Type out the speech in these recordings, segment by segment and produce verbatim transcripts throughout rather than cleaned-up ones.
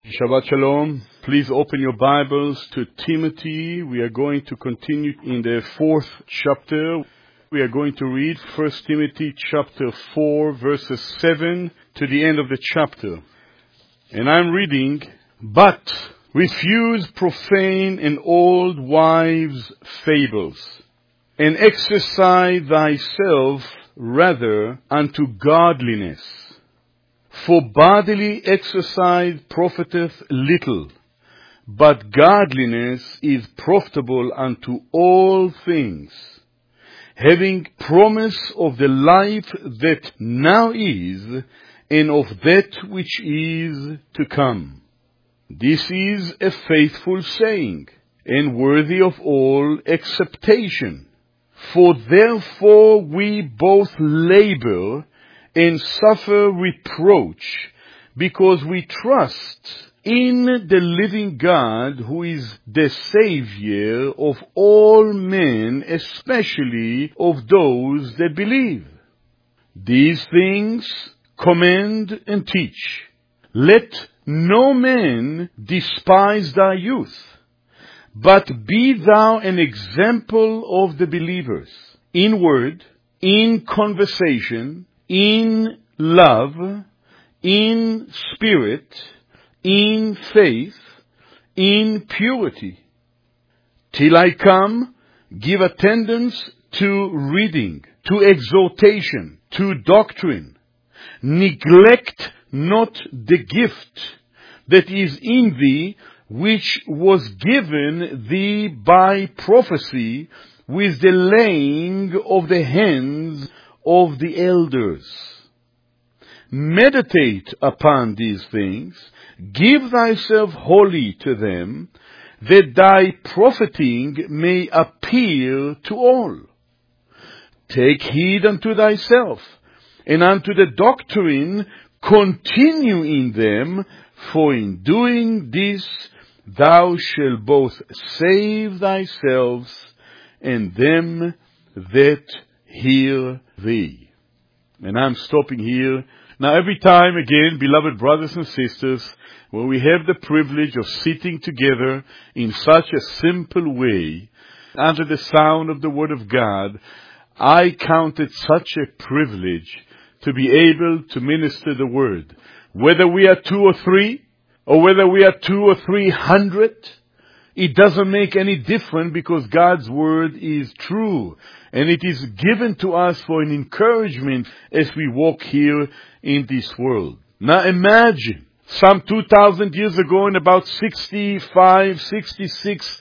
Shabbat Shalom. Please open your Bibles to Timothy. We are going to continue in the fourth chapter. We are going to read First Timothy chapter four, verses seven to the end of the chapter. And I'm reading, "But refuse profane and old wives' fables, and exercise thyself rather unto godliness. For bodily exercise profiteth little, but godliness is profitable unto all things, having promise of the life that now is, and of that which is to come. This is a faithful saying, and worthy of all acceptation. For therefore we both labor and suffer reproach, because we trust in the living God, who is the Savior of all men, especially of those that believe. These things command and teach. Let no man despise thy youth, but be thou an example of the believers, in word, in conversation, in love, in spirit, in faith, in purity. Till I come, give attendance to reading, to exhortation, to doctrine. Neglect not the gift that is in thee, which was given thee by prophecy, with the laying of the hands of the elders. Meditate upon these things, give thyself wholly to them, that thy profiting may appear to all. Take heed unto thyself, and unto the doctrine continue in them, for in doing this thou shalt both save thyself and them that hear thee." And I'm stopping here. Now every time again, beloved brothers and sisters, when we have the privilege of sitting together in such a simple way, under the sound of the Word of God, I count it such a privilege to be able to minister the Word. Whether we are two or three, or whether we are two or three hundred, it doesn't make any difference, because God's Word is true. And it is given to us for an encouragement as we walk here in this world. Now imagine, some two thousand years ago, in about sixty-five, sixty-six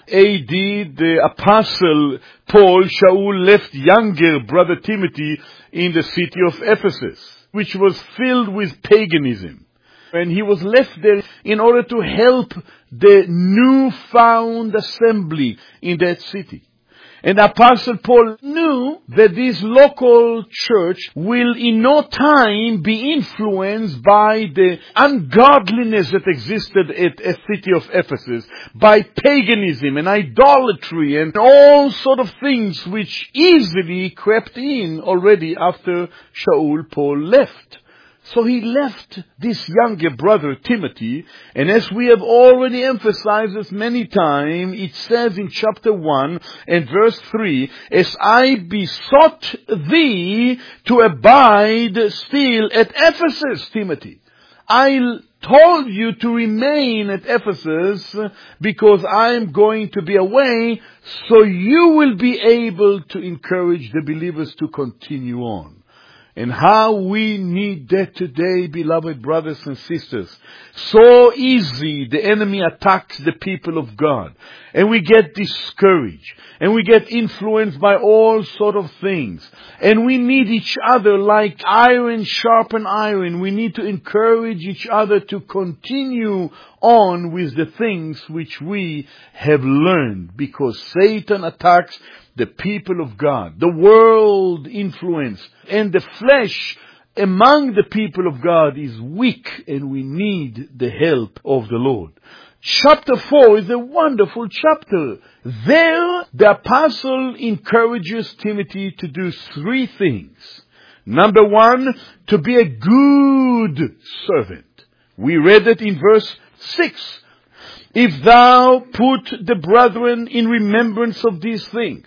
A D, the apostle Paul, Shaul, left younger brother Timothy in the city of Ephesus, which was filled with paganism. And he was left there in order to help the newfound assembly in that city. And Apostle Paul knew that this local church will in no time be influenced by the ungodliness that existed at the city of Ephesus, by paganism and idolatry and all sort of things which easily crept in already after Shaul Paul left. So he left this younger brother, Timothy, and as we have already emphasized this many times, it says in chapter one and verse three, "As I besought thee to abide still at Ephesus, Timothy." I told you to remain at Ephesus because I am going to be away, so you will be able to encourage the believers to continue on. And how we need that today, beloved brothers and sisters. So easy the enemy attacks the people of God. And we get discouraged. And we get influenced by all sort of things. And we need each other like iron sharpen iron. We need to encourage each other to continue on with the things which we have learned. Because Satan attacks the people of God, the world influence, and the flesh among the people of God is weak, and we need the help of the Lord. Chapter four is a wonderful chapter. There, the apostle encourages Timothy to do three things. Number one, to be a good servant. We read it in verse Six, if thou put the brethren in remembrance of these things,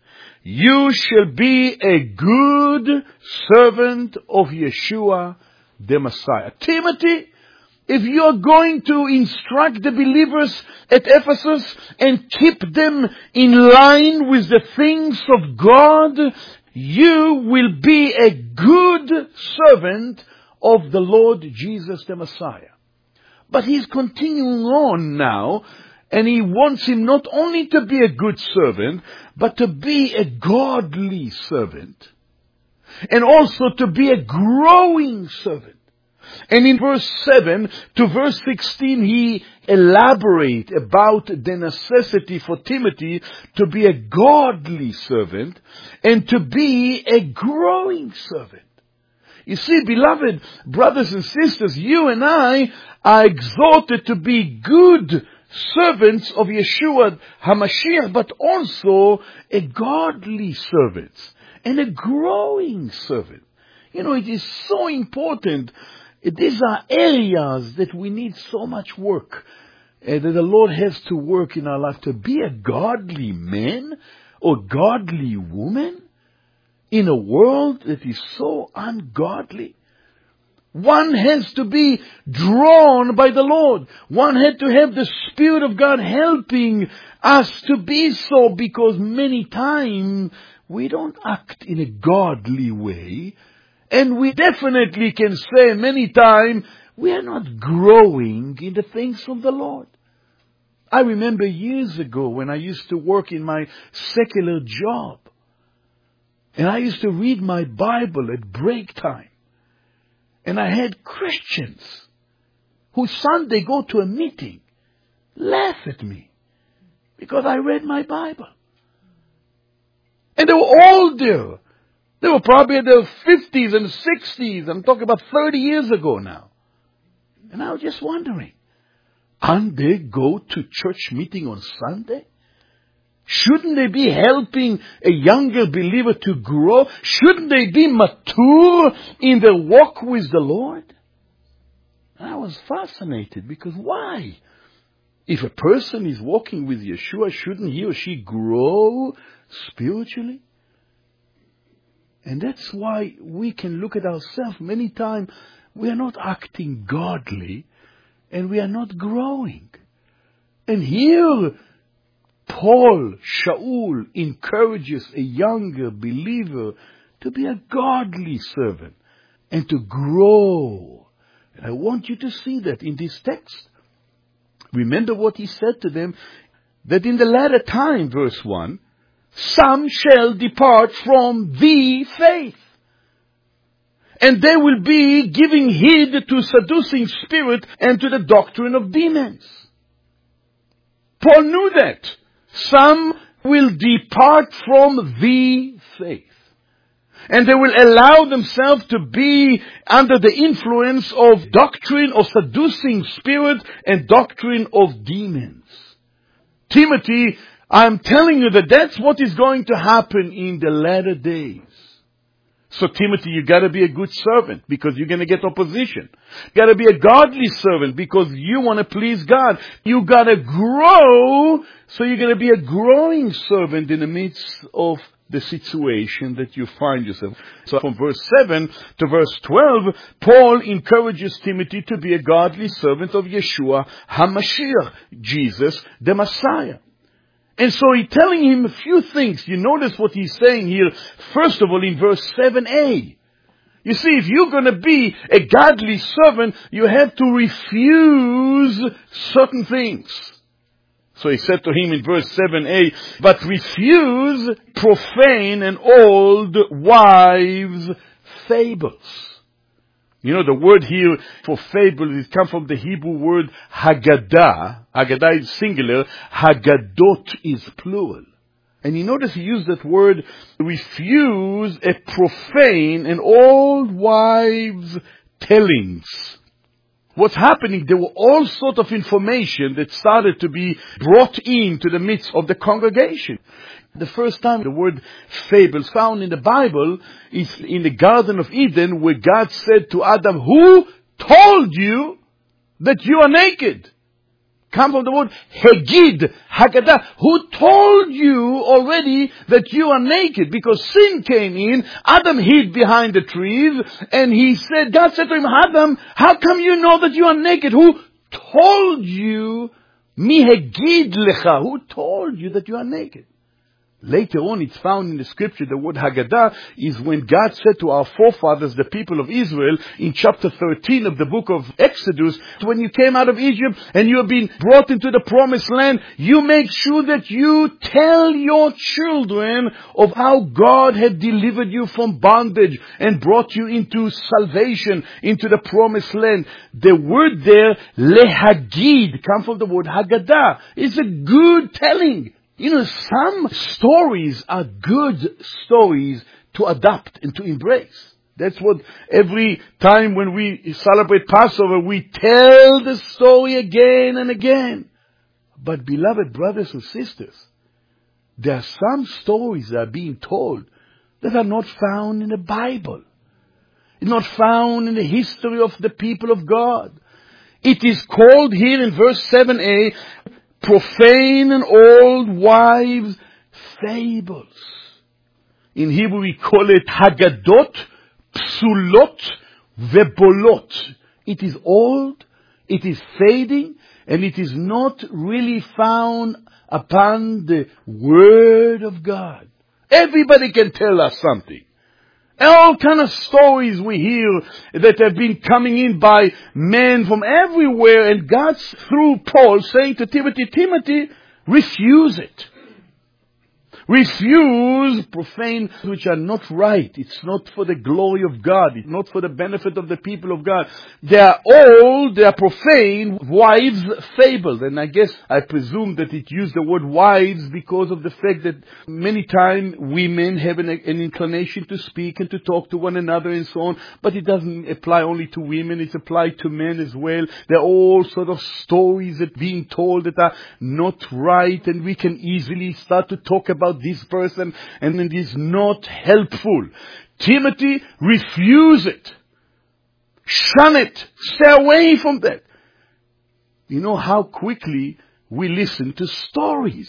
you shall be a good servant of Yeshua the Messiah. Timothy, if you are going to instruct the believers at Ephesus and keep them in line with the things of God, you will be a good servant of the Lord Jesus the Messiah. But he's continuing on now, and he wants him not only to be a good servant, but to be a godly servant. And also to be a growing servant. And in verse seven to verse sixteen, he elaborates about the necessity for Timothy to be a godly servant and to be a growing servant. You see, beloved brothers and sisters, you and I are exhorted to be good servants of Yeshua HaMashiach, but also a godly servant and a growing servant. You know, it is so important. These are areas that we need so much work, uh, that the Lord has to work in our life. To be a godly man or godly woman in a world that is so ungodly. One has to be drawn by the Lord. One had to have the Spirit of God helping us to be so, because many times we don't act in a godly way. And we definitely can say many times we are not growing in the things of the Lord. I remember years ago when I used to work in my secular job. And I used to read my Bible at break time. And I had Christians who Sunday go to a meeting, laugh at me because I read my Bible. And they were all there. They were probably in their fifties and sixties. I'm talking about thirty years ago now. And I was just wondering, aren't they go to church meeting on Sunday? Shouldn't they be helping a younger believer to grow? Shouldn't they be mature in their walk with the Lord? And I was fascinated, because why? If a person is walking with Yeshua, shouldn't he or she grow spiritually? And that's why we can look at ourselves. Many times we are not acting godly and we are not growing. And here Paul, Shaul, encourages a younger believer to be a godly servant and to grow. And I want you to see that in this text. Remember what he said to them, that in the latter time, verse one, some shall depart from the faith, and they will be giving heed to seducing spirit and to the doctrine of demons. Paul knew that. Some will depart from the faith. And they will allow themselves to be under the influence of doctrine of seducing spirit and doctrine of demons. Timothy, I'm telling you that that's what is going to happen in the latter days. So Timothy, you gotta be a good servant because you're gonna get opposition. You gotta be a godly servant because you want to please God. You gotta grow, so you're gonna be a growing servant in the midst of the situation that you find yourself. So from verse seven to verse twelve, Paul encourages Timothy to be a godly servant of Yeshua HaMashiach, Jesus the Messiah. And so he's telling him a few things. You notice what he's saying here. First of all, in verse seven a. You see, if you're going to be a godly servant, you have to refuse certain things. So he said to him in verse seven a, but refuse profane and old wives' fables. You know, the word here for fable, it comes from the Hebrew word Haggadah. Haggadah is singular. Haggadot is plural. And you notice he used that word, refuse a profane and old wives' tellings. What's happening, there were all sorts of information that started to be brought into the midst of the congregation. The first time the word fable is found in the Bible is in the Garden of Eden, where God said to Adam, who told you that you are naked? come from the word Hagid, Haggadah. Who told you already that you are naked? Because sin came in, Adam hid behind the trees, and he said, God said to him, Adam, how come you know that you are naked? Who told you, Mi Hagid lecha? Who told you that you are naked? Later on, it's found in the scripture, the word Haggadah is when God said to our forefathers, the people of Israel, in chapter thirteen of the book of Exodus, when you came out of Egypt and you have been brought into the promised land, you make sure that you tell your children of how God had delivered you from bondage and brought you into salvation, into the promised land. The word there, lehagid, comes from the word Haggadah. It's a good telling. You know, some stories are good stories to adopt and to embrace. That's what every time when we celebrate Passover, we tell the story again and again. But beloved brothers and sisters, there are some stories that are being told that are not found in the Bible. Not found in the history of the people of God. It is called here in verse seven a, profane and old wives' fables. In Hebrew we call it Haggadot, Psulot, Vebolot. It is old, it is fading, and it is not really found upon the Word of God. Everybody can tell us something. All kind of stories we hear that have been coming in by men from everywhere, and God's through Paul saying to Timothy, Timothy, refuse it. Refuse profane which are not right. It's not for the glory of God. It's not for the benefit of the people of God. They are old, they are profane, wives' fables. And I guess, I presume that it used the word wives because of the fact that many times women have an, an inclination to speak and to talk to one another and so on. But it doesn't apply only to women, it's applied to men as well. There are all sort of stories that are being told that are not right, and we can easily start to talk about this person, and it is not helpful. Timothy, refuse it. Shun it. Stay away from that. You know how quickly we listen to stories.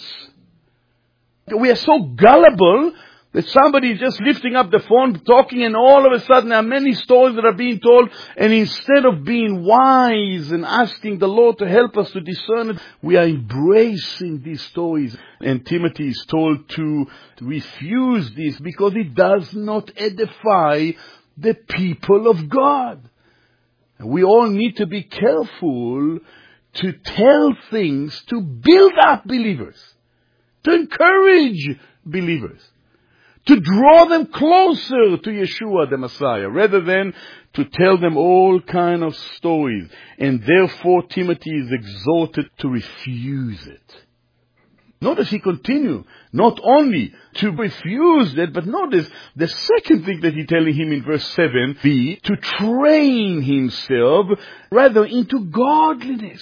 We are so gullible that somebody is just lifting up the phone, talking, and all of a sudden there are many stories that are being told, and instead of being wise and asking the Lord to help us to discern it, we are embracing these stories. And Timothy is told to refuse this because it does not edify the people of God. And we all need to be careful to tell things to build up believers, to encourage believers, to draw them closer to Yeshua the Messiah, rather than to tell them all kind of stories. And therefore Timothy is exhorted to refuse it. Notice he continues, not only to refuse that, but notice the second thing that he's telling him in verse seven b, to train himself rather into godliness.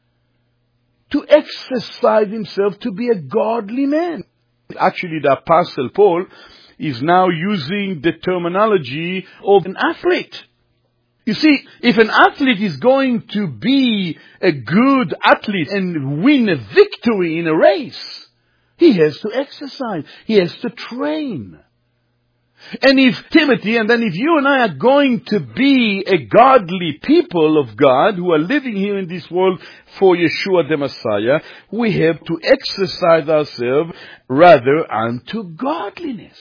To exercise himself to be a godly man. Actually, the Apostle Paul is now using the terminology of an athlete. You see, if an athlete is going to be a good athlete and win a victory in a race, he has to exercise. He has to train. And if Timothy, and then if you and I are going to be a godly people of God who are living here in this world for Yeshua the Messiah, we have to exercise ourselves rather unto godliness.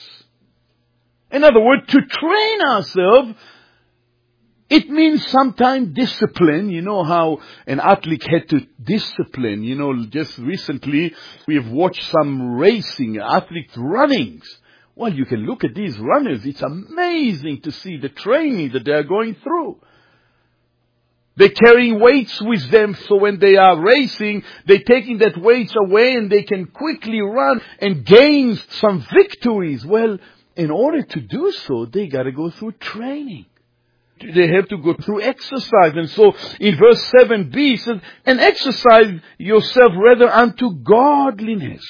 In other words, to train ourselves, it means sometimes discipline. You know how an athlete had to discipline. You know, just recently we have watched some racing, athletes runnings. Well, you can look at these runners. It's amazing to see the training that they are going through. They're carrying weights with them, so when they are racing, they're taking that weights away and they can quickly run and gain some victories. Well, in order to do so, they got to go through training. They have to go through exercise. And so in verse seven b, it says, and exercise yourself rather unto godliness.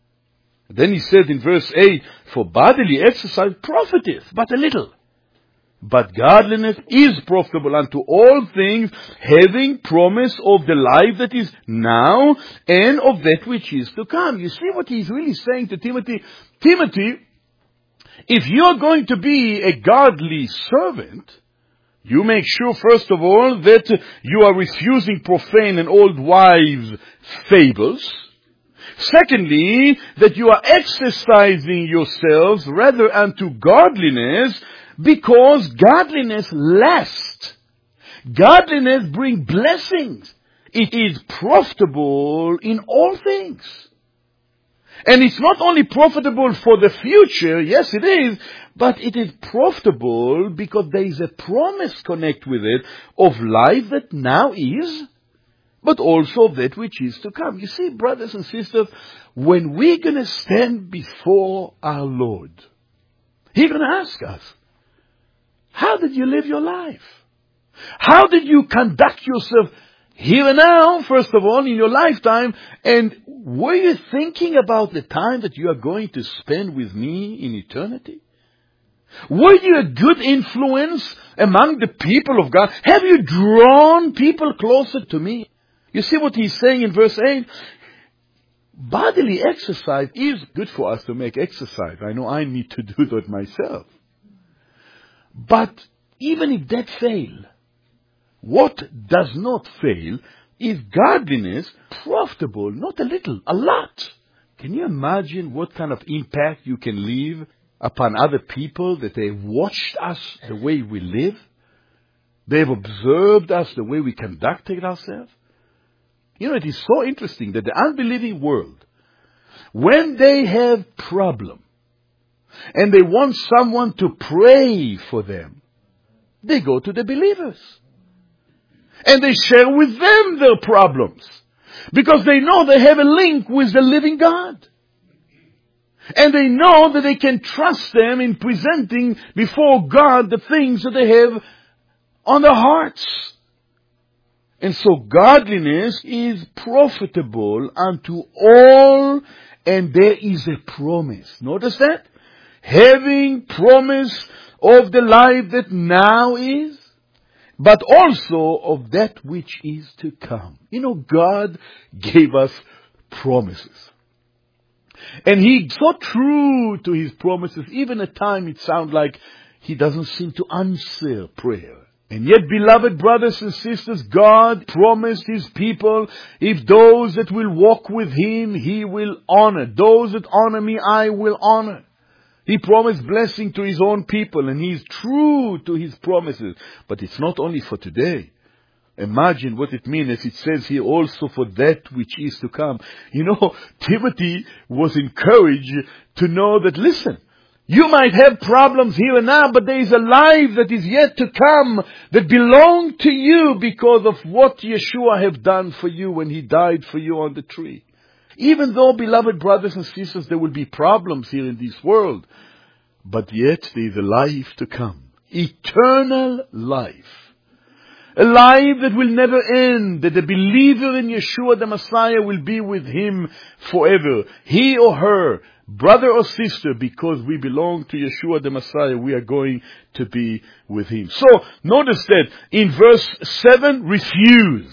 Then he said in verse eight, for bodily exercise profiteth but a little. But godliness is profitable unto all things, having promise of the life that is now and of that which is to come. You see what he's really saying to Timothy? Timothy, if you're going to be a godly servant, you make sure, first of all, that you are refusing profane and old wives' fables. Secondly, that you are exercising yourselves rather unto godliness, because godliness lasts. Godliness brings blessings. It is profitable in all things. And it's not only profitable for the future, yes it is, but it is profitable because there is a promise connected with it of life that now is, but also of that which is to come. You see, brothers and sisters, when we're going to stand before our Lord, He's going to ask us, how did you live your life? How did you conduct yourself here and now, first of all, in your lifetime? And were you thinking about the time that you are going to spend with me in eternity? Were you a good influence among the people of God? Have you drawn people closer to me? You see what he's saying in verse eight? Bodily exercise is good for us to make exercise. I know I need to do that myself. But even if that fail, what does not fail is godliness, profitable, not a little, a lot. Can you imagine what kind of impact you can leave upon other people, that they have watched us the way we live? They have observed us the way we conducted ourselves? You know, it is so interesting that the unbelieving world, when they have problem, and they want someone to pray for them, they go to the believers. And they share with them their problems. Because they know they have a link with the living God. And they know that they can trust them in presenting before God the things that they have on their hearts. And so godliness is profitable unto all, and there is a promise. Notice that? Having promise of the life that now is, but also of that which is to come. You know, God gave us promises. And He's so true to His promises, even at times it sounds like He doesn't seem to answer prayer. And yet, beloved brothers and sisters, God promised His people, if those that will walk with Him, He will honor. Those that honor me, I will honor. He promised blessing to His own people, and He is true to His promises. But it's not only for today. Imagine what it means, as it says here, also for that which is to come. You know, Timothy was encouraged to know that, listen, you might have problems here and now, but there is a life that is yet to come that belongs to you because of what Yeshua have done for you when He died for you on the tree. Even though, beloved brothers and sisters, there will be problems here in this world, but yet there is a life to come. Eternal life. A life that will never end, that the believer in Yeshua the Messiah will be with Him forever. He or her, brother or sister, because we belong to Yeshua the Messiah, we are going to be with Him. So, notice that in verse seven, refuse.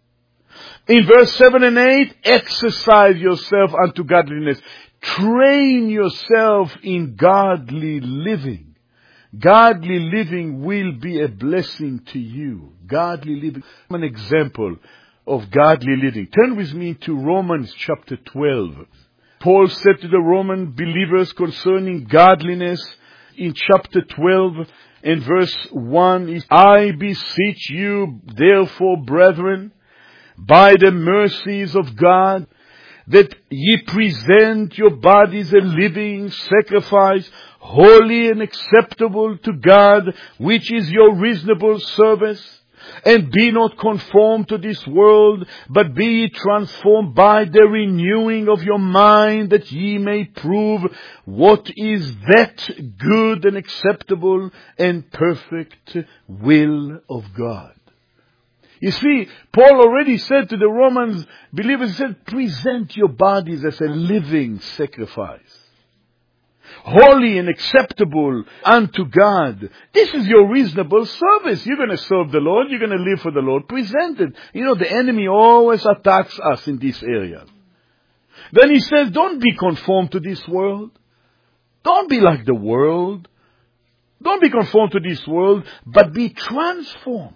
In verse seven and eight, exercise yourself unto godliness. Train yourself in godly living. Godly living will be a blessing to you. Godly living. An example of godly living. Turn with me to Romans chapter twelve. Paul said to the Roman believers concerning godliness in chapter twelve and verse one, I beseech you, therefore, brethren, by the mercies of God, that ye present your bodies a living sacrifice, holy and acceptable to God, which is your reasonable service. And be not conformed to this world, but be ye transformed by the renewing of your mind, that ye may prove what is that good and acceptable and perfect will of God. You see, Paul already said to the Romans believers, he said, present your bodies as a living sacrifice. holy and acceptable unto God. This is your reasonable service. You're going to serve the Lord. You're going to live for the Lord. Present it. You know, the enemy always attacks us in this area. Then he says, don't be conformed to this world. Don't be like the world. Don't be conformed to this world, but be transformed.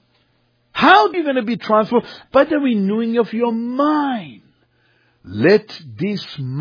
How are you going to be transformed? By the renewing of your mind. Let this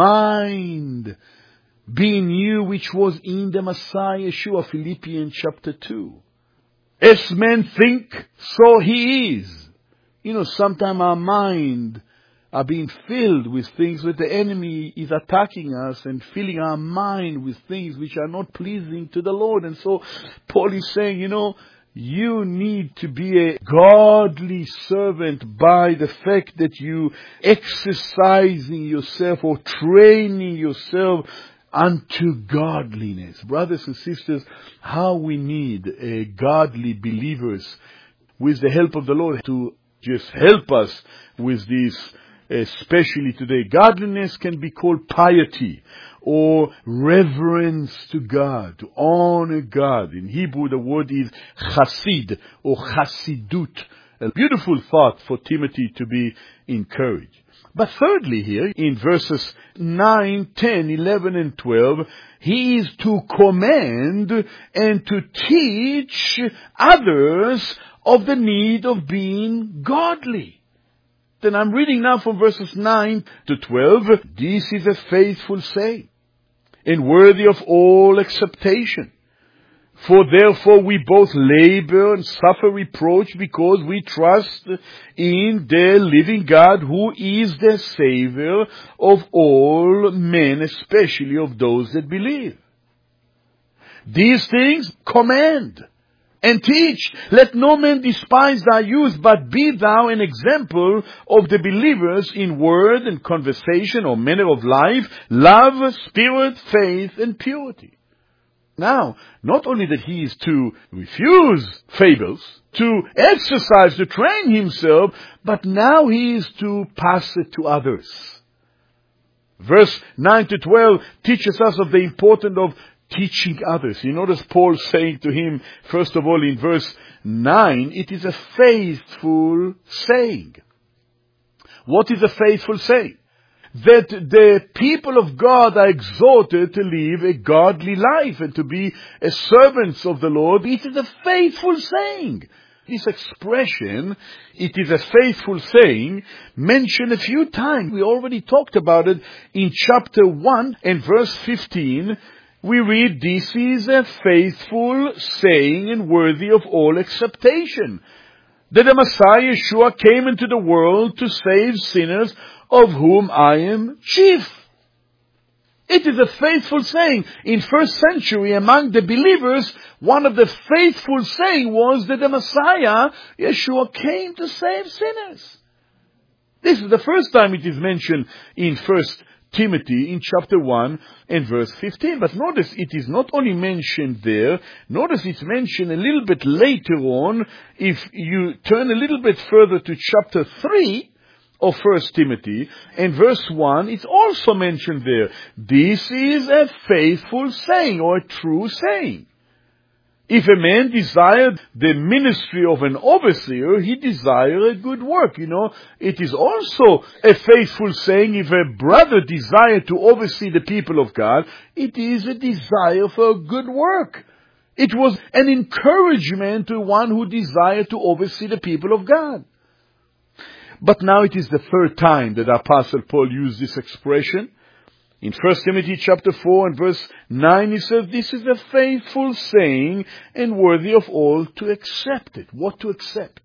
mind be in you which was in the Messiah Yeshua, Philippians chapter two. As men think, so he is. You know, sometimes our mind are being filled with things that the enemy is attacking us and filling our mind with things which are not pleasing to the Lord. And so Paul is saying, you know, you need to be a godly servant by the fact that you exercising yourself or training yourself unto godliness. Brothers and sisters, how we need a godly believers with the help of the Lord to just help us with this, especially today. Godliness can be called piety or reverence to God, to honor God. In Hebrew, the word is chassid or chasidut. A beautiful thought for Timothy to be encouraged. But thirdly here, in verses nine, ten, eleven, and twelve, he is to command and to teach others of the need of being godly. Then I'm reading now from verses nine to twelve. This is a faithful saying, and worthy of all acceptation. For therefore we both labor and suffer reproach because we trust in the living God, who is the Savior of all men, especially of those that believe. These things command and teach. Let no man despise thy youth, but be thou an example of the believers in word and conversation or manner of life, love, spirit, faith, and purity. Now, not only that he is to refuse fables, to exercise, to train himself, but now he is to pass it to others. Verse nine to twelve teaches us of the importance of teaching others. You notice Paul saying to him, first of all in verse nine, it is a faithful saying. What is a faithful saying? That the people of God are exhorted to live a godly life and to be as servants of the Lord. It is a faithful saying. This expression, it is a faithful saying, mentioned a few times. We already talked about it in chapter one and verse fifteen. We read, this is a faithful saying and worthy of all acceptation, that the Messiah Yeshua came into the world to save sinners, of whom I am chief. It is a faithful saying. In first century, among the believers, one of the faithful saying was that the Messiah Yeshua came to save sinners. This is the first time it is mentioned in First Timothy in chapter one and verse fifteen. But notice it is not only mentioned there, notice it's mentioned a little bit later on. If you turn a little bit further to chapter three of First Timothy, and verse one, it's also mentioned there. This is a faithful saying, or a true saying. If a man desired the ministry of an overseer, he desire a good work. You know, it is also a faithful saying. If a brother desire to oversee the people of God, it is a desire for a good work. It was an encouragement to one who desired to oversee the people of God. But now it is the third time that Apostle Paul used this expression. In First Timothy chapter four and verse nine, he says, this is a faithful saying and worthy of all to accept it. What to accept?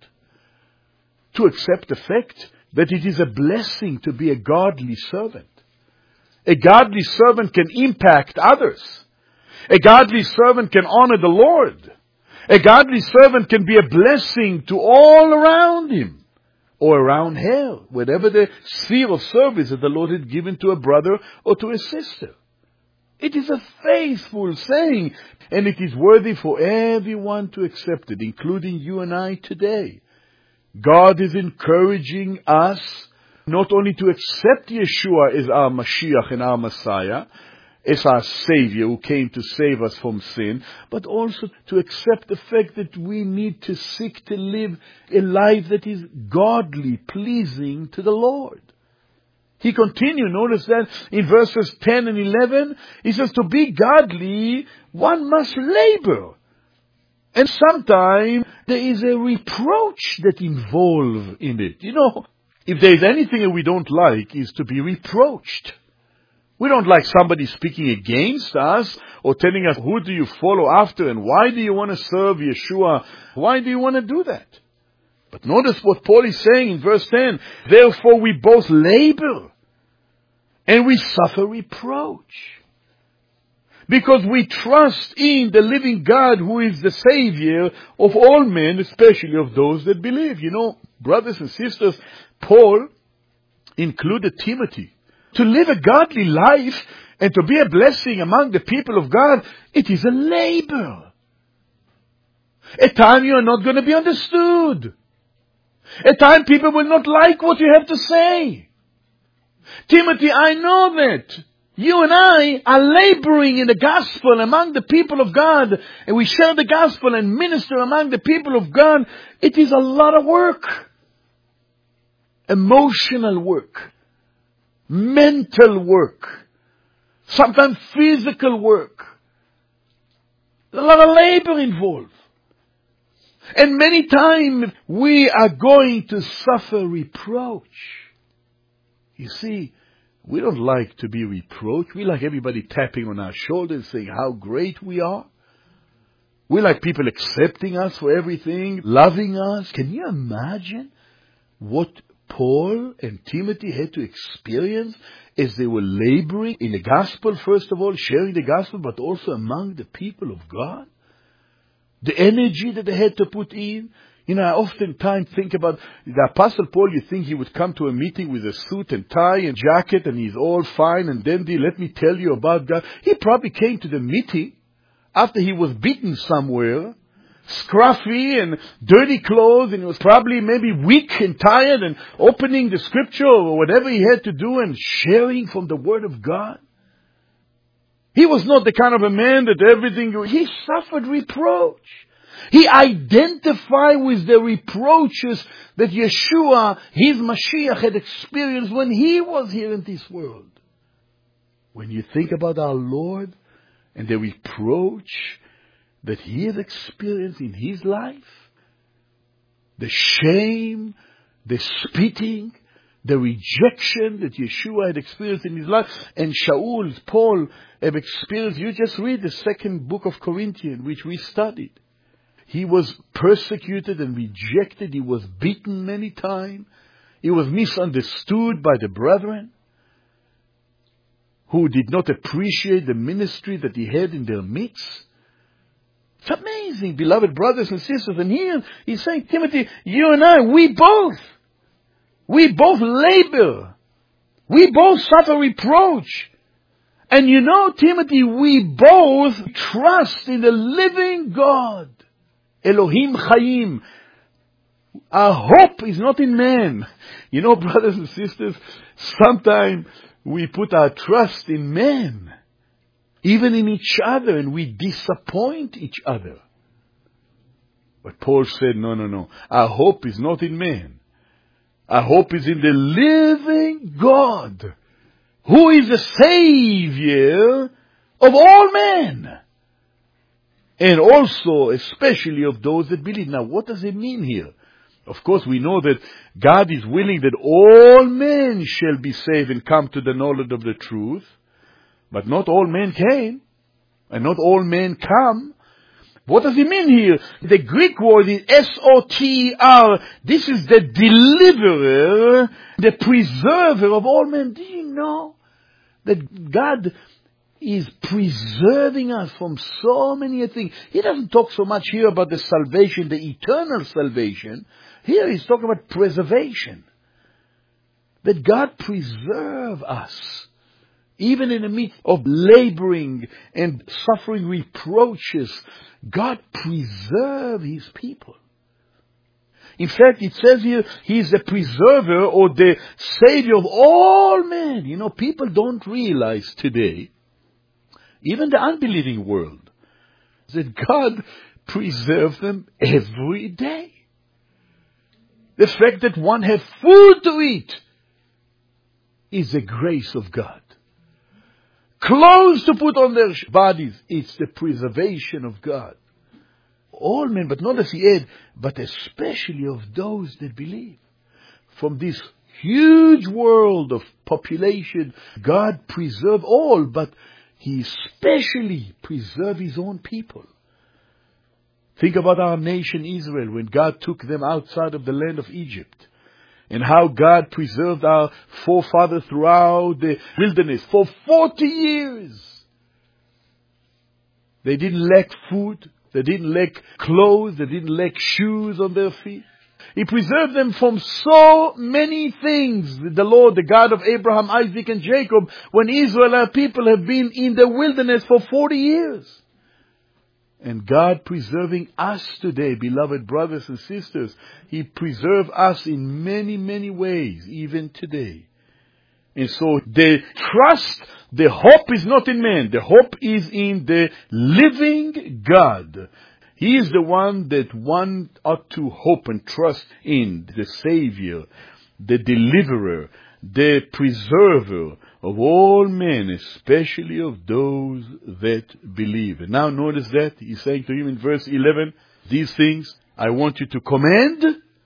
To accept the fact that it is a blessing to be a godly servant. A godly servant can impact others. A godly servant can honor the Lord. A godly servant can be a blessing to all around him, or around her, whatever the sphere of service that the Lord had given to a brother or to a sister. It is a faithful saying, and it is worthy for everyone to accept it, including you and I today. God is encouraging us not only to accept Yeshua as our Mashiach and our Messiah, as our Savior who came to save us from sin, but also to accept the fact that we need to seek to live a life that is godly, pleasing to the Lord. He continued, notice that in verses ten and eleven, he says, to be godly, one must labor. And sometimes there is a reproach that involves in it. You know, if there is anything that we don't like, is to be reproached. We don't like somebody speaking against us or telling us, who do you follow after and why do you want to serve Yeshua? Why do you want to do that? But notice what Paul is saying in verse ten. Therefore we both labor and we suffer reproach, because we trust in the living God who is the Savior of all men, especially of those that believe. You know, brothers and sisters, Paul included Timothy. To live a godly life and to be a blessing among the people of God, it is a labor. At times you are not going to be understood. At times people will not like what you have to say. Timothy, I know that. You and I are laboring in the gospel among the people of God, and we share the gospel and minister among the people of God. It is a lot of work. Emotional work. Mental work. Sometimes physical work. A lot of labor involved. And many times we are going to suffer reproach. You see, we don't like to be reproached. We like everybody tapping on our shoulders saying how great we are. We like people accepting us for everything, loving us. Can you imagine what Paul and Timothy had to experience as they were laboring in the gospel, first of all, sharing the gospel, but also among the people of God? The energy that they had to put in. You know, I oftentimes think about the Apostle Paul. You think he would come to a meeting with a suit and tie and jacket and he's all fine and dandy. Let me tell you about God. He probably came to the meeting after he was beaten somewhere, scruffy and dirty clothes, and he was probably maybe weak and tired, and opening the scripture or whatever he had to do and sharing from the Word of God. He was not the kind of a man that everything... He suffered reproach. He identified with the reproaches that Yeshua, his Mashiach, had experienced when he was here in this world. When you think about our Lord and the reproach that he had experienced in his life, the shame, the spitting, the rejection that Yeshua had experienced in his life, and Shaul, Paul, have experienced. You just read the second book of Corinthians, which we studied. He was persecuted and rejected. He was beaten many times. He was misunderstood by the brethren who did not appreciate the ministry that he had in their midst. It's amazing, beloved brothers and sisters. And here he's saying, Timothy, you and I, we both, we both labor. We both suffer reproach. And you know, Timothy, we both trust in the living God. Elohim Chaim. Our hope is not in man. You know, brothers and sisters, sometimes we put our trust in man, even in each other, and we disappoint each other. But Paul said, no, no, no. Our hope is not in man. Our hope is in the living God, who is the Savior of all men. And also, especially of those that believe. Now, what does it mean here? Of course, we know that God is willing that all men shall be saved and come to the knowledge of the truth. But not all men came. And not all men come. What does it mean here? The Greek word is S O T E R. This is the deliverer, the preserver of all men. Do you know that God is preserving us from so many things? He doesn't talk so much here about the salvation, the eternal salvation. Here he's talking about preservation. That God preserve us. Even in the midst of laboring and suffering reproaches, God preserve his people. In fact, it says here, he is the preserver or the savior of all men. You know, people don't realize today even the unbelieving world, that God preserves them every day. The fact that one has food to eat is the grace of God. Clothes to put on their bodies, it's the preservation of God. All men, but not as he said, but especially of those that believe. From this huge world of population, God preserve all, but he especially preserve his own people. Think about our nation Israel, when God took them outside of the land of Egypt, and how God preserved our forefathers throughout the wilderness for forty years. They didn't lack food, they didn't lack clothes, they didn't lack shoes on their feet. He preserved them from so many things. The Lord, the God of Abraham, Isaac, and Jacob, when Israel, our people, have been in the wilderness for forty years. And God preserving us today, beloved brothers and sisters, he preserves us in many, many ways, even today. And so the trust, the hope is not in man. The hope is in the living God. He is the one that one ought to hope and trust in, the Savior, the Deliverer, the Preserver of all men, especially of those that believe. And now notice that he's saying to him in verse eleven, these things I want you to command.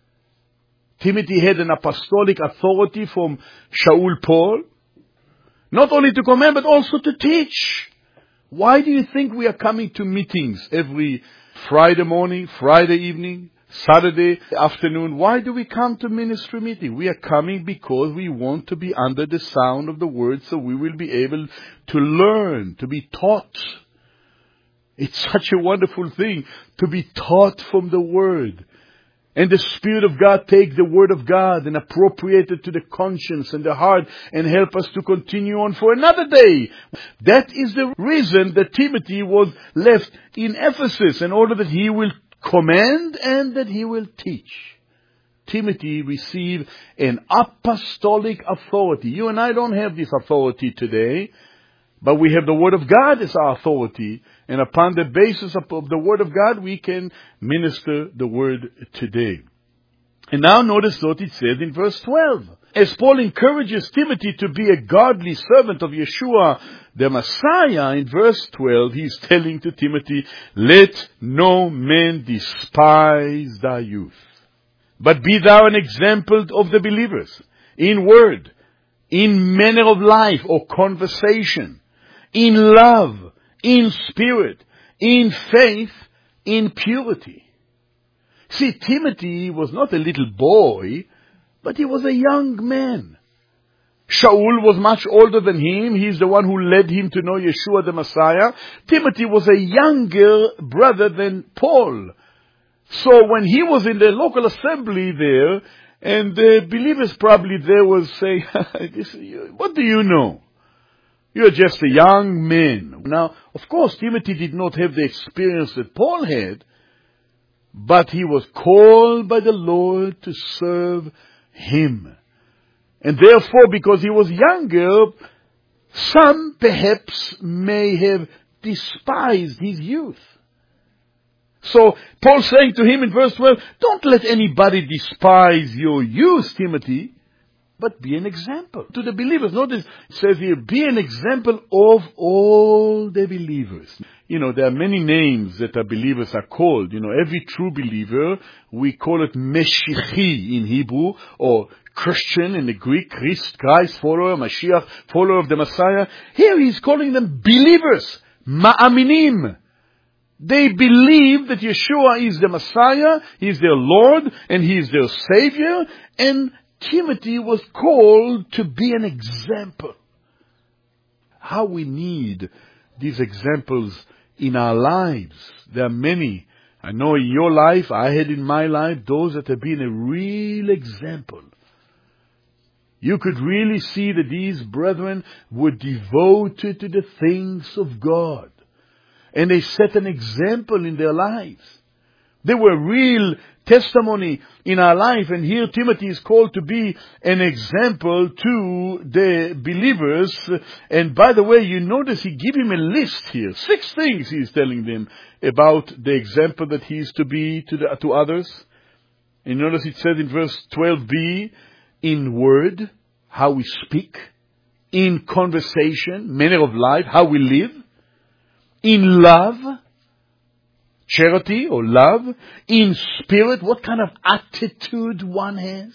Timothy had an apostolic authority from Shaul Paul, not only to command but also to teach. Why do you think we are coming to meetings every Friday morning, Friday evening, Saturday afternoon? Why do we come to ministry meeting? We are coming because we want to be under the sound of the word, so we will be able to learn, to be taught. It's such a wonderful thing to be taught from the word. And the Spirit of God take the word of God and appropriate it to the conscience and the heart and help us to continue on for another day. That is the reason that Timothy was left in Ephesus, in order that he will command and that he will teach. Timothy received an apostolic authority. You and I don't have this authority today, but we have the Word of God as our authority, and upon the basis of, of the Word of God, we can minister the Word today. And now notice what it says in verse twelve. As Paul encourages Timothy to be a godly servant of Yeshua, the Messiah, in verse twelve, he's telling to Timothy, let no man despise thy youth, but be thou an example of the believers, in word, in manner of life or conversation, in love, in spirit, in faith, in purity. See, Timothy was not a little boy, but he was a young man. Shaul was much older than him. He's the one who led him to know Yeshua the Messiah. Timothy was a younger brother than Paul. So when he was in the local assembly there, and the believers probably there was saying, what do you know? You're just a young man. Now, of course, Timothy did not have the experience that Paul had, but he was called by the Lord to serve him. And therefore, because he was younger, some perhaps may have despised his youth. So, Paul saying to him in verse twelve, don't let anybody despise your youth, Timothy, but be an example to the believers. Notice it says here, be an example of all the believers. You know, there are many names that our believers are called. You know, every true believer, we call it Meshichi in Hebrew, or Christian in the Greek, Christ, Christ, follower, Mashiach, follower of the Messiah. Here he's calling them believers, Ma'aminim. They believe that Yeshua is the Messiah, he is their Lord, and he is their Savior, and Timothy was called to be an example. How we need these examples in our lives. There are many. I know in your life, I had in my life, those that have been a real example. You could really see that these brethren were devoted to the things of God. And they set an example in their lives. They were real testimony in our life, and here Timothy is called to be an example to the believers. And by the way, you notice he gave him a list here. Six things he's telling them about the example that he is to be to, the, to others. And notice it says in verse twelve b, in word, how we speak, in conversation, manner of life, how we live, in love, charity or love, in spirit, what kind of attitude one has,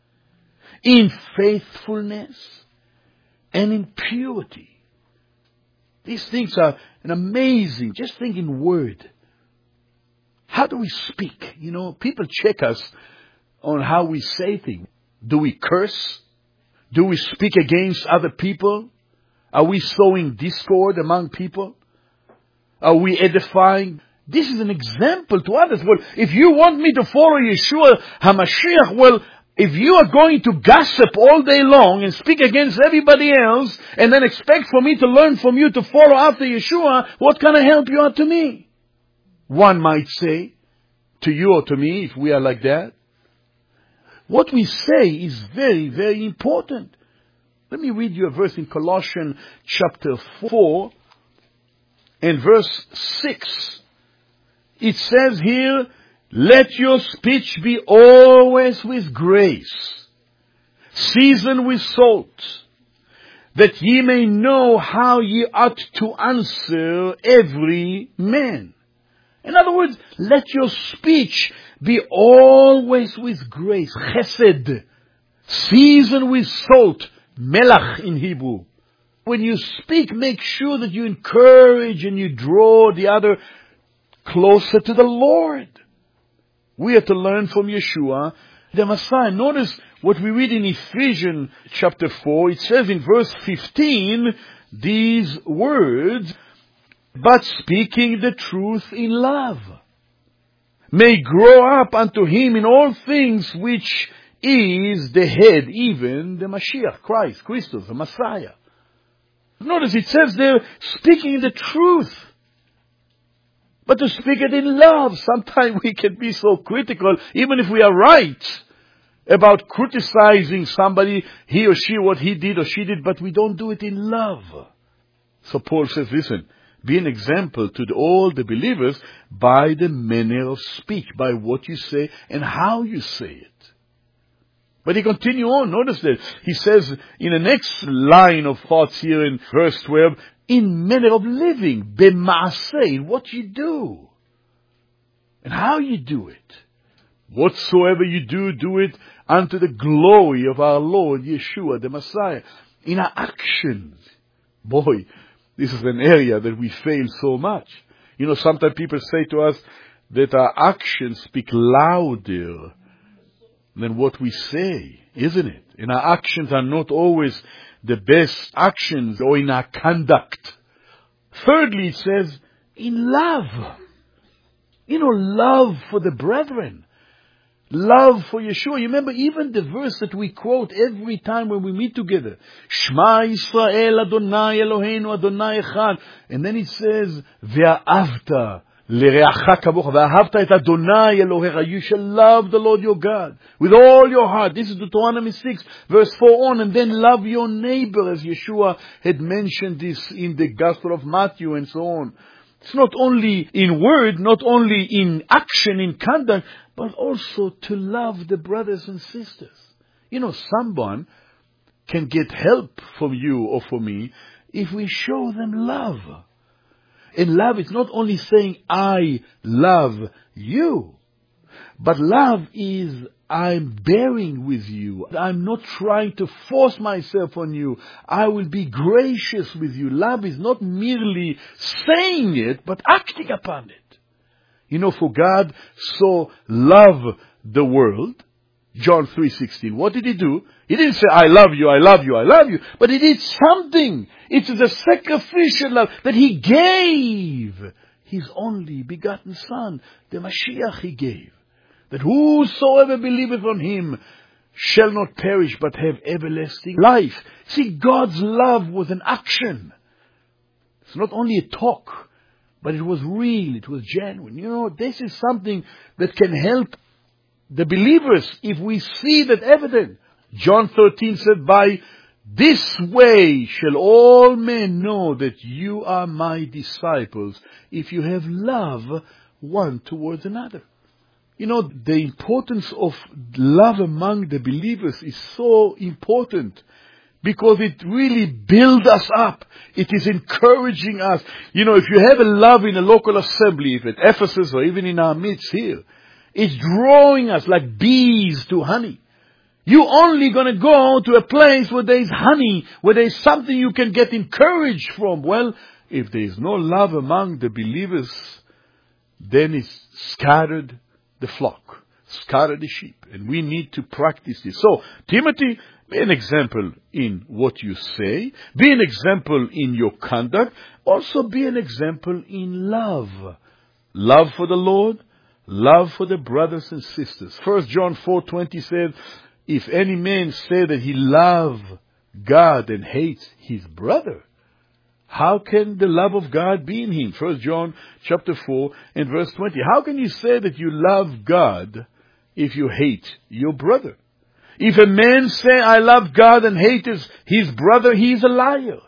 in faithfulness, and in purity. These things are an amazing, just think in word. How do we speak? You know, people check us on how we say things. Do we curse? Do we speak against other people? Are we sowing discord among people? Are we edifying? This is an example to others. Well, if you want me to follow Yeshua HaMashiach, well, if you are going to gossip all day long and speak against everybody else and then expect for me to learn from you to follow after Yeshua, what kind of help you are to me? One might say to you or to me, if we are like that. What we say is very, very important. Let me read you a verse in Colossians chapter four and verse six. It says here, let your speech be always with grace, seasoned with salt, that ye may know how ye ought to answer every man. In other words, let your speech be always with grace, chesed, seasoned with salt, melach in Hebrew. When you speak, make sure that you encourage and you draw the other closer to the Lord. We are to learn from Yeshua, the Messiah. Notice what we read in Ephesians chapter four. It says in verse fifteen, these words, but speaking the truth in love, may grow up unto him in all things which is the head, even the Mashiach, Christ, Christus, the Messiah. Notice it says there, speaking the truth. But to speak it in love. Sometimes we can be so critical, even if we are right about criticizing somebody, he or she, what he did or she did, but we don't do it in love. So Paul says, listen, be an example to the, all the believers by the manner of speech, by what you say and how you say it. But he continue on. Notice that he says in the next line of thoughts here in verse twelve, in manner of living, b'maaseh, what you do and how you do it. Whatsoever you do, do it unto the glory of our Lord Yeshua, the Messiah. In our actions, boy, this is an area that we fail so much. You know, sometimes people say to us that our actions speak louder than what we say, isn't it? And our actions are not always the best actions, or in our conduct. Thirdly, it says, in love. You know, love for the brethren. Love for Yeshua. You remember even the verse that we quote every time when we meet together. Shema Yisrael Adonai Eloheinu Adonai Echad. And then it says, Ve'ahavta lereacha kamocha. Ve'ahavta et Adonai Elohecha. You shall love the Lord your God with all your heart. This is Deuteronomy six, verse four on. And then love your neighbor, as Yeshua had mentioned this in the Gospel of Matthew and so on. It's not only in word, not only in action, in conduct, but also to love the brothers and sisters. You know, someone can get help from you or from me if we show them love. And love is not only saying, I love you, but love is, I'm bearing with you. I'm not trying to force myself on you. I will be gracious with you. Love is not merely saying it, but acting upon it. You know, for God so loved the world, John three sixteen. What did he do? He didn't say, I love you, I love you, I love you. But he did something. It's the sacrificial love that he gave his only begotten Son. The Mashiach he gave. That whosoever believeth on him shall not perish but have everlasting life. See, God's love was an action. It's not only a talk. but it was real, it was genuine. You know, this is something that can help the believers if we see that evidence. John thirteen said, by this way shall all men know that you are my disciples, if you have love one towards another. You know, the importance of love among the believers is so important, because it really builds us up. It is encouraging us. You know, if you have a love in a local assembly, if at Ephesus or even in our midst here, it's drawing us like bees to honey. You're only going to go to a place where there's honey, where there's something you can get encouraged from. Well, if there's no love among the believers, then it's scattered the flock, scattered the sheep. And we need to practice this. So, Timothy, be an example in what you say. Be an example in your conduct. Also be an example in love. Love for the Lord. Love for the brothers and sisters. First John four twenty says, if any man say that he loves God and hates his brother, how can the love of God be in him? First John chapter four and verse twenty. How can you say that you love God if you hate your brother? If a man say, I love God and hate his, his brother, he is a liar.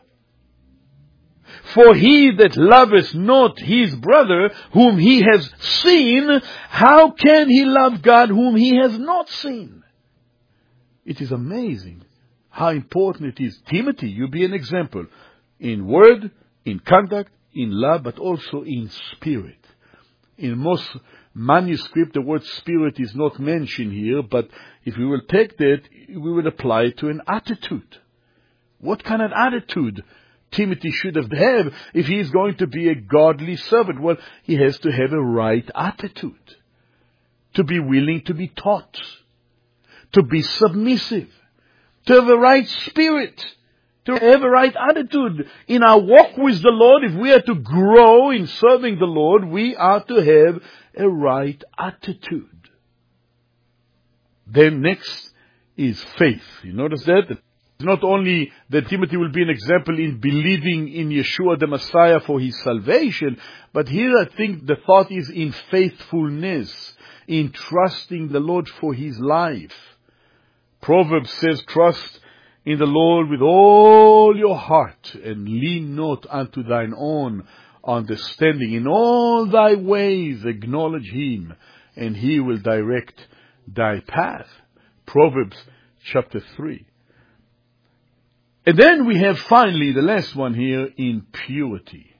For he that loveth not his brother, whom he has seen, how can he love God whom he has not seen? It is amazing how important it is. Timothy, you be an example in word, in conduct, in love, but also in spirit. In most manuscript, the word spirit is not mentioned here, but if we will take that, we will apply it to an attitude. What kind of attitude Timothy should have had if he is going to be a godly servant? Well, he has to have a right attitude, to be willing to be taught, to be submissive, to have a right spirit, to have a right attitude. In our walk with the Lord, if we are to grow in serving the Lord, we are to have a right attitude. Then next is faith. You notice that? Not only that Timothy will be an example in believing in Yeshua the Messiah for his salvation, but here I think the thought is in faithfulness, in trusting the Lord for his life. Proverbs says, trust in the Lord with all your heart, and lean not unto thine own understanding. In all thy ways acknowledge him, and he will direct thy path. Proverbs chapter three. And then we have finally the last one here, in purity.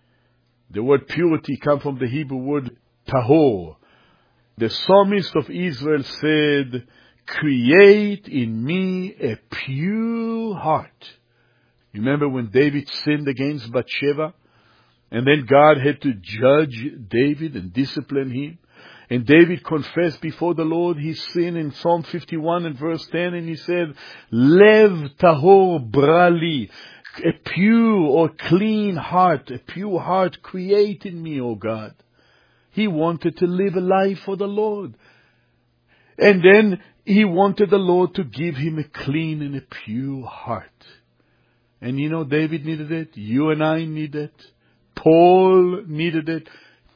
The word purity comes from the Hebrew word tahor. The psalmist of Israel said, create in me a pure heart. Remember when David sinned against Bathsheba? And then God had to judge David and discipline him. And David confessed before the Lord his sin in Psalm fifty-one and verse ten, and he said, Lev tahor brali, a pure or clean heart, a pure heart create in me, O God. He wanted to live a life for the Lord. And then he wanted the Lord to give him a clean and a pure heart. And you know, David needed it. You and I need it. Paul needed it.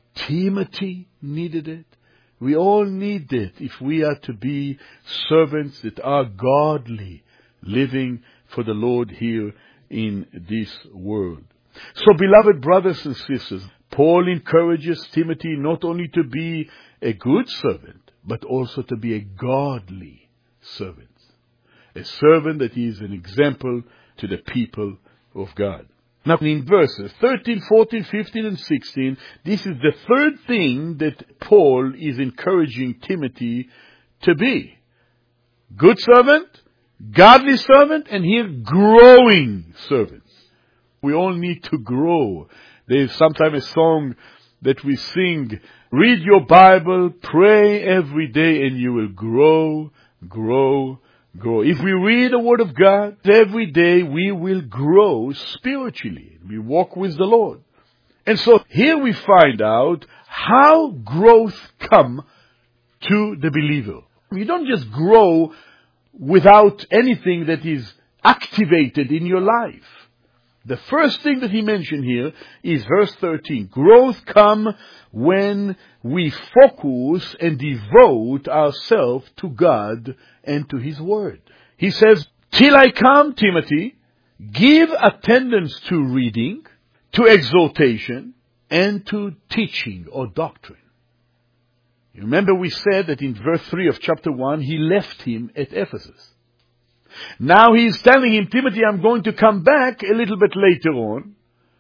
Timothy needed it. We all need it if we are to be servants that are godly, living for the Lord here in this world. So, beloved brothers and sisters, Paul encourages Timothy not only to be a good servant, but also to be a godly servant. A servant that is an example to the people of God. Now, in verses thirteen, fourteen, fifteen, and sixteen, this is the third thing that Paul is encouraging Timothy to be. Good servant, godly servant, and here growing servants. We all need to grow. There is sometimes a song that we sing, read your Bible, pray every day, and you will grow, grow, grow. If we read the Word of God every day, we will grow spiritually. We walk with the Lord. And so here we find out how growth comes to the believer. You don't just grow without anything that is activated in your life. The first thing that he mentioned here is verse thirteen. Growth comes when we focus and devote ourselves to God and to His Word. He says, till I come, Timothy, give attendance to reading, to exhortation, and to teaching or doctrine. You remember we said that in verse three of chapter one, he left him at Ephesus. Now he's telling him, Timothy, I'm going to come back a little bit later on.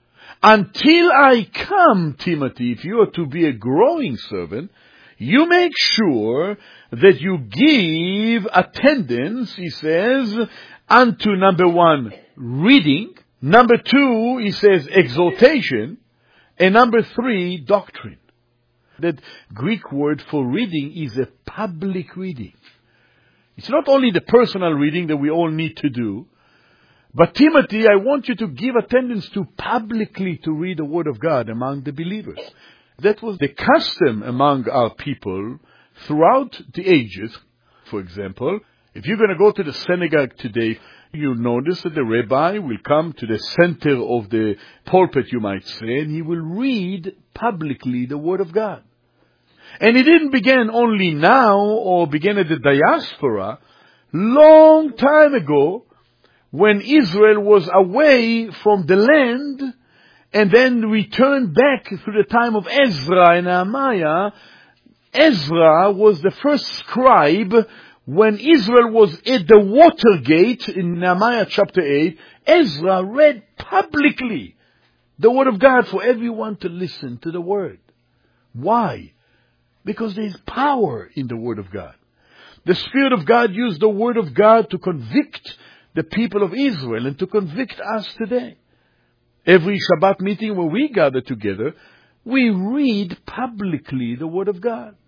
Until I come, Timothy, if you are to be a growing servant, you make sure that you give attendance, he says, unto number one, reading. Number two, he says, exhortation. And number three, doctrine. That Greek word for reading is a public reading. It's not only the personal reading that we all need to do, but Timothy, I want you to give attendance to publicly to read the Word of God among the believers. That was the custom among our people throughout the ages. For example, if you're going to go to the synagogue today, you'll notice that the rabbi will come to the center of the pulpit, you might say, and he will read publicly the Word of God. And it didn't begin only now or begin at the diaspora. Long time ago, when Israel was away from the land and then returned back through the time of Ezra and Nehemiah, Ezra was the first scribe. When Israel was at the water gate in Nehemiah chapter eight, Ezra read publicly the Word of God for everyone to listen to the Word. Why? Because there is power in the Word of God. The Spirit of God used the Word of God to convict the people of Israel and to convict us today. Every Shabbat meeting where we gather together, we read publicly the Word of God.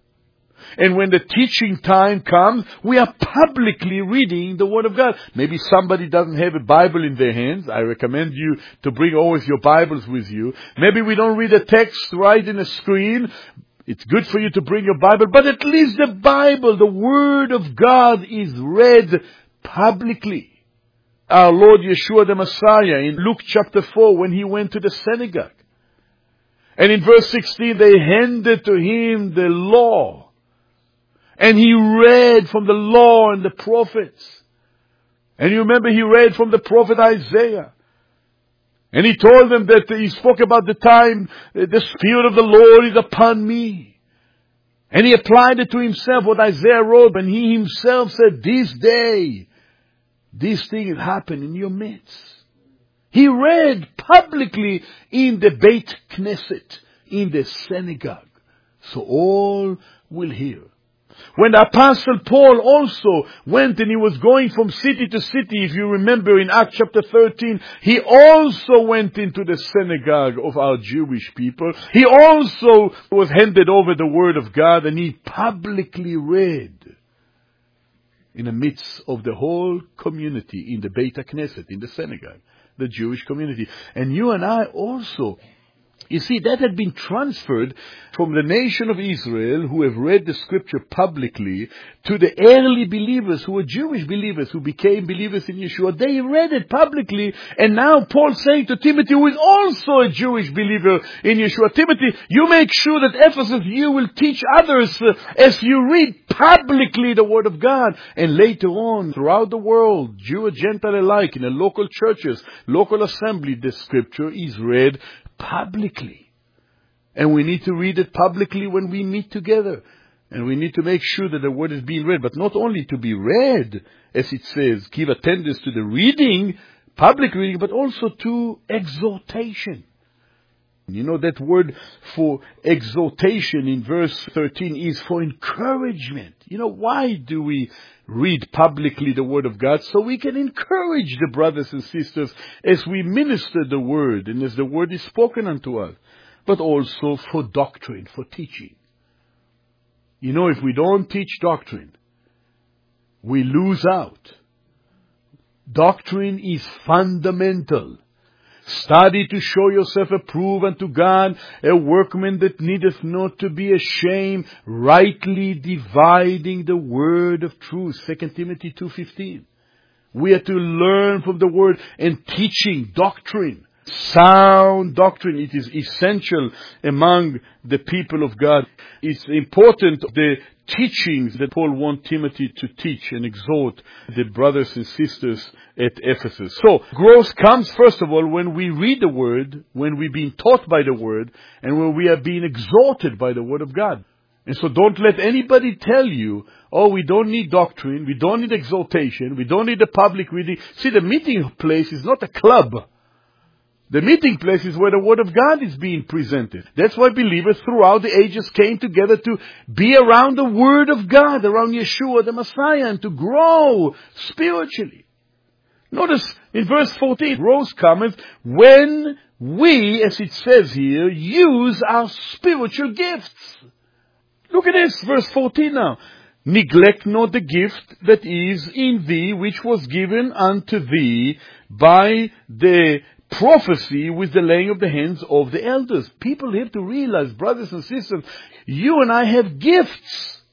And when the teaching time comes, we are publicly reading the Word of God. Maybe somebody doesn't have a Bible in their hands. I recommend you to bring always your Bibles with you. Maybe we don't read the text right in the screen. It's good for you to bring your Bible, but at least the Bible, the Word of God, is read publicly. Our Lord Yeshua the Messiah in Luke chapter four, when he went to the synagogue. And in verse sixteen, they handed to him the law. And he read from the law and the prophets. And you remember he read from the prophet Isaiah. And he told them that he spoke about the time the Spirit of the Lord is upon me. And he applied it to himself, what Isaiah wrote. And he himself said, this day, this thing has happened in your midst. He read publicly in the Beit Knesset, in the synagogue. So all will hear. When the Apostle Paul also went and he was going from city to city, if you remember in Acts chapter thirteen, he also went into the synagogue of our Jewish people. He also was handed over the Word of God and he publicly read in the midst of the whole community in the Beit Knesset, in the synagogue, the Jewish community. And you and I also, you see, that had been transferred from the nation of Israel, who have read the Scripture publicly, to the early believers who were Jewish believers, who became believers in Yeshua. They read it publicly, and now Paul's saying to Timothy, who is also a Jewish believer in Yeshua, Timothy, you make sure that Ephesus, you will teach others uh, as you read publicly the Word of God. And later on, throughout the world, Jew and Gentile alike, in the local churches, local assembly, the Scripture is read publicly. And we need to read it publicly when we meet together. And we need to make sure that the Word is being read. But not only to be read, as it says, give attendance to the reading, public reading, but also to exhortation. You know, that word for exhortation in verse thirteen is for encouragement. You know, why do we read publicly the Word of God? So we can encourage the brothers and sisters as we minister the Word and as the Word is spoken unto us. But also for doctrine, for teaching. You know, if we don't teach doctrine, we lose out. Doctrine is fundamental. Study to show yourself approved unto God, a workman that needeth not to be ashamed, rightly dividing the word of truth. Second Timothy two fifteen. We are to learn from the Word and teaching doctrine. Sound doctrine. It is essential among the people of God. It's important, the teachings that Paul wants Timothy to teach and exhort the brothers and sisters at Ephesus. So, growth comes, first of all, when we read the Word, when we're being taught by the Word, and when we are being exhorted by the Word of God. And so don't let anybody tell you, oh, we don't need doctrine, we don't need exhortation, we don't need a public reading. See, the meeting place is not a club. The meeting place is where the Word of God is being presented. That's why believers throughout the ages came together to be around the Word of God, around Yeshua the Messiah, and to grow spiritually. Notice in verse fourteen, growth cometh when we, as it says here, use our spiritual gifts. Look at this, verse fourteen now. Neglect not the gift that is in thee, which was given unto thee by the prophecy with the laying of the hands of the elders. People have to realize, brothers and sisters, you and I have gifts.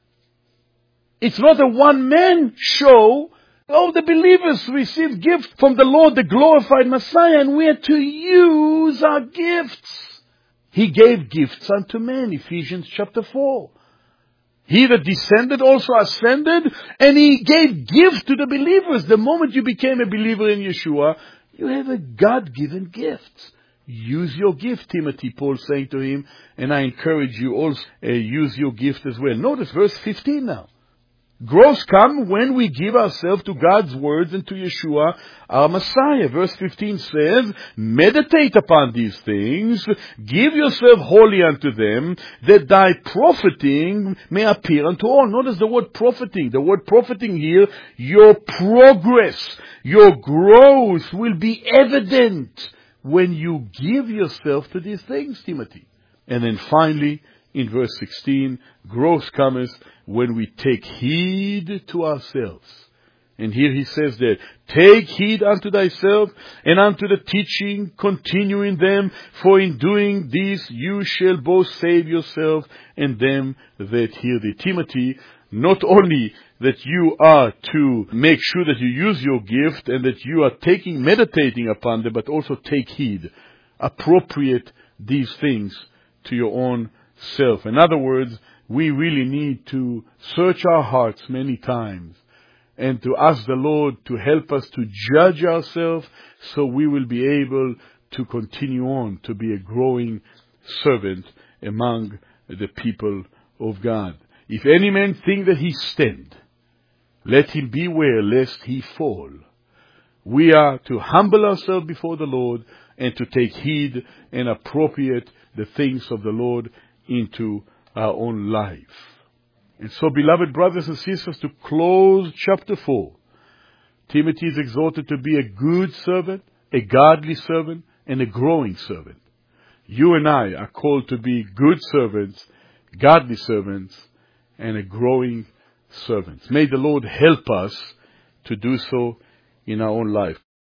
It's not a one-man show. All the believers receive gifts from the Lord, the glorified Messiah, and we are to use our gifts. He gave gifts unto men, Ephesians chapter four. He that descended also ascended, and He gave gifts to the believers. The moment you became a believer in Yeshua, you have a God-given gift. Use your gift, Timothy, Paul saying to him, and I encourage you also, uh, use your gift as well. Notice verse fifteen now. Growth comes when we give ourselves to God's words and to Yeshua, our Messiah. Verse fifteen says, meditate upon these things, give yourself wholly unto them, that thy profiting may appear unto all. Notice the word profiting. The word profiting here, your progress, your growth will be evident when you give yourself to these things, Timothy. And then finally, in verse sixteen, growth cometh when we take heed to ourselves. And here he says that, take heed unto thyself and unto the teaching, continue in them, for in doing this you shall both save yourself and them that hear thee. Timothy, not only that you are to make sure that you use your gift and that you are taking, meditating upon them, but also take heed, appropriate these things to your own self. In other words, we really need to search our hearts many times and to ask the Lord to help us to judge ourselves so we will be able to continue on to be a growing servant among the people of God. If any man think that he stand, let him beware lest he fall. We are to humble ourselves before the Lord and to take heed and appropriate the things of the Lord into our own life. And so, beloved brothers and sisters, to close chapter four, Timothy is exhorted to be a good servant, a godly servant, and a growing servant. You and I are called to be good servants, godly servants, and a growing servant. May the Lord help us to do so in our own life.